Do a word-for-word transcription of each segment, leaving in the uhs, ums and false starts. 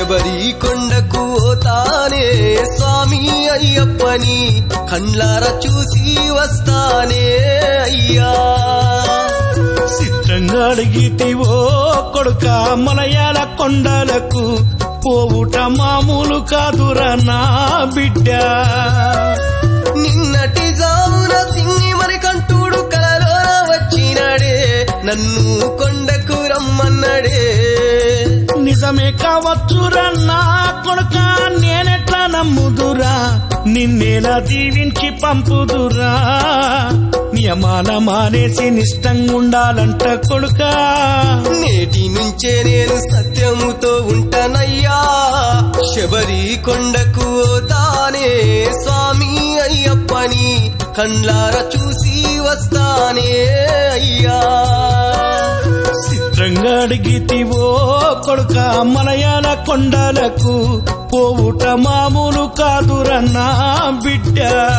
శబరి కొండకు పోతానే స్వామి అయ్యప్పని కండ్లారా చూసి వస్తానే అయ్యా. చిత్రంగా అడిగితివో కొడుక మలయాళ కొండలకు పోవుట మామూలు కాదురా నా బిడ్డ. నిన్నటి జామున సింగి మరి కంటూడు కలలో వచ్చినాడే నన్ను కొండకు రమ్మన్నాడే. నిజమే కావచ్చురా నా కొడుక నేనెట్లా నమ్ముదురా నిన్నేలా దీవించి పంపుదురా. నియమాల మానేసి నిష్టంగుండాలంట కొడుక. నేటి నుంచే నేను సత్యముతో ఉంటానయ్యా. శబరి కొండకు పోతానే స్వామి అయ్యప్పని కండ్లారా చూసి వస్తానే అయ్యా. చిత్రంగా అడిగితివో కొడుక మలయాళ కొండలకు పోవుట మామూలు కాదురా నా బిడ్డ.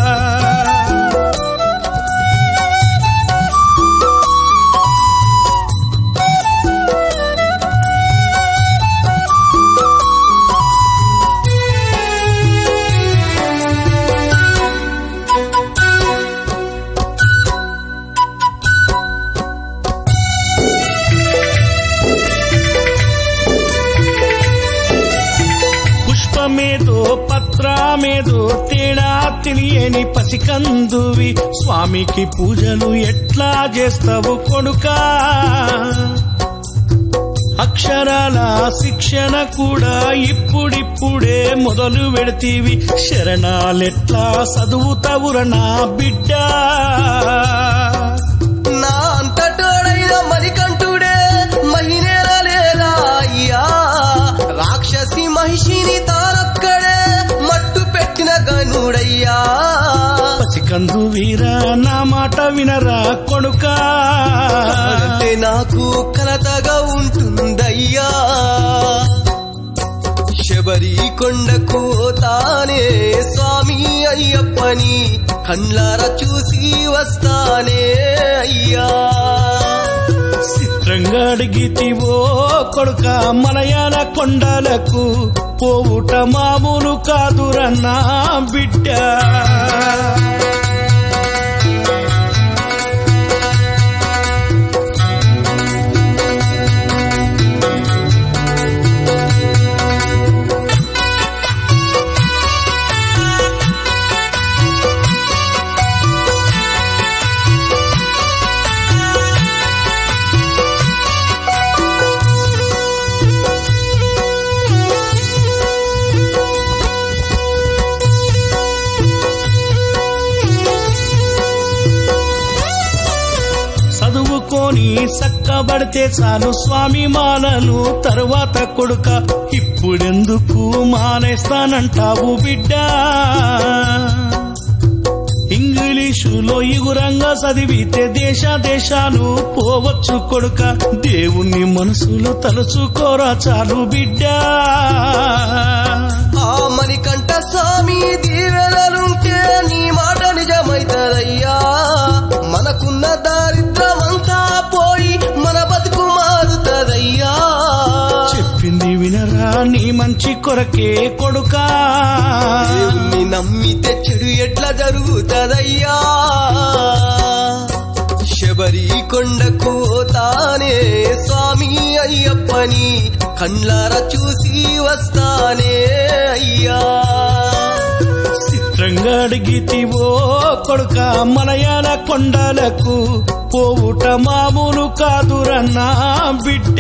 పుష్పమేదో పత్రమేదో తేడా తెలియని పసికందువి స్వామికి పూజలు ఎట్లా చేస్తావు కొడుకా. అక్షరాల శిక్షణ కూడా ఇప్పుడిప్పుడే మొదలు పెడతీవి శరణాలెట్లా చదువుతావురా నా బిడ్డ. నా అంతటోడైన మణికంఠుడే మహిళల లేదా అయ్యా. రాక్షసి మహిషిని తానొక్కడే మట్టు పెట్టిన గనుడయ్యా. పసికందు వీరా నా మాట వినరా కొడుకా. అంటే నాకు కలతగా ఉంటుందయ్యా. శబరి కొండకు పోతానే స్వామి అయ్యప్పని కండ్లారా చూసి వస్తానే అయ్యా. చిత్రంగా అడిగితివో కొడుక మలయాళ కొండలకు పోవుట మామూలు కాదురా నా బిడ్డ. చదువుకొని సక్కబడితే చాలు స్వామి మాలలు తరువాత కొడుక ఇప్పుడెందుకు మానేస్తానంటావు బిడ్డ. ఇంగ్లీషులో ఇగురంగా చదివితే దేశ దేశాలు పోవచ్చు కొడుక. దేవుణ్ణి మనసులో తలుచుకోరా చాలు బిడ్డ. ఆ మణికంఠ స్వామి దీవెనలుంటే నీ మాట నిజమైతదయ్యా. మనకున్న దారిద్రమంతా పోయి మన బతుకు మారుతదయ్యా. చెప్పింది వినరా నీ మంచి కొరకే కొడుకా. దేవుణ్ణి నమ్మితే చెడు ఎట్లా జరుగుతదయ్యా. శబరి కొండకు పోతానే స్వామి అయ్యప్పని కండ్లారా చూసి వస్తానే అయ్యా. చిత్రంగా అడిగితివో కొడుక మలయాళ కొండలకు పోవుట మామూలు కాదురా నా బిడ్డ.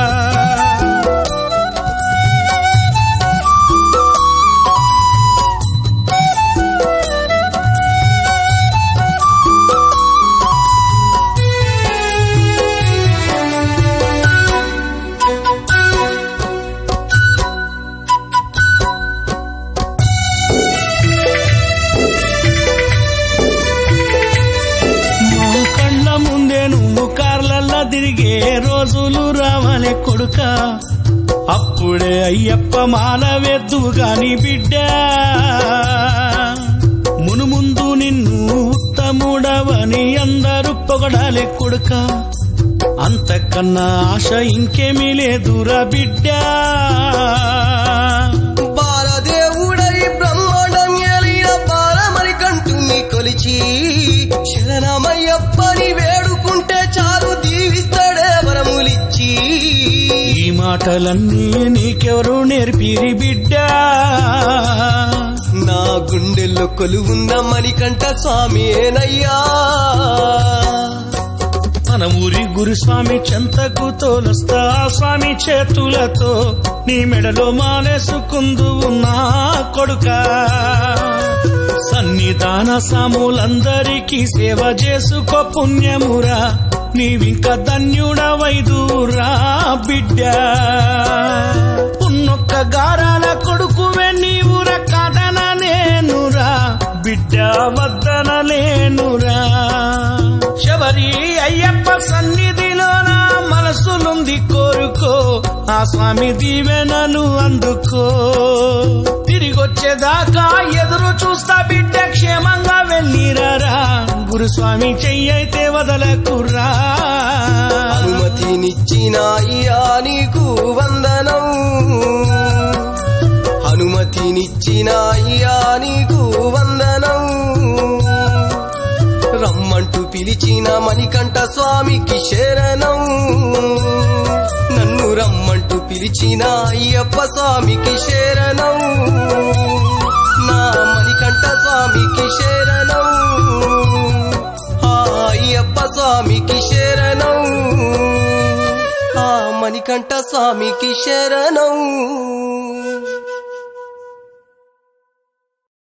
తిరిగే రోజులు రావాలే కొడుక. అప్పుడే అయ్యప్ప మాల వేద్దువు గాని బిడ్డ. మునుముందు నిన్ను ఉత్తముడవని అందరూ పొగడాలే కొడుక. అంతకన్నా ఆశ ఇంకేమీ లేదురా బిడ్డ. మాటలన్నీ నీకెవరు నేర్పిరి బిడ్డ నా గుండెల్లో కొలువున్న మణికంఠ స్వామియేనయ్యా మన ఊరి గురుస్వామి చెంతకు తోలొస్తా స్వామి చేతులతో నీ మెడలో మానేసుకుందు నా కొడుకా సన్నిధాన సాములందరికీ సేవ చేసుకో పుణ్యమురా నీవింక ధన్యుడవైదురా బిడ్డ ఉన్నొక్క గారాల కొడుకువే నీవుర కాదన నేనురా బిడ్డ వద్దన లేనురా శబరి అయ్యప్ప సన్నిధిలో నా మనసులుంది కోరుకో ఆ స్వామి దీవెనలు అందుకో తిరిగొచ్చేదాకా ఎదురు చూస్తా బిడ్డ క్షేమంగా వెళ్ళిరారా గురుస్వామి చెయ్యైతే వదలకురా అనుమతినిచ్చిన అయ్యా నీకు వందనం అనుమతినిచ్చిన అయ్యా నీకు వందనం రమ్మంటూ పిలిచిన మణికంఠ స్వామికి శరణం నన్ను రమ్మంటూ పిలిచిన అయ్యప్ప స్వామికి శరణం నా మణికంఠ స్వామికి శరణం ఆ అయ్యప్ప స్వామికి శరణం ఆ మణికంఠ స్వామికి శరణం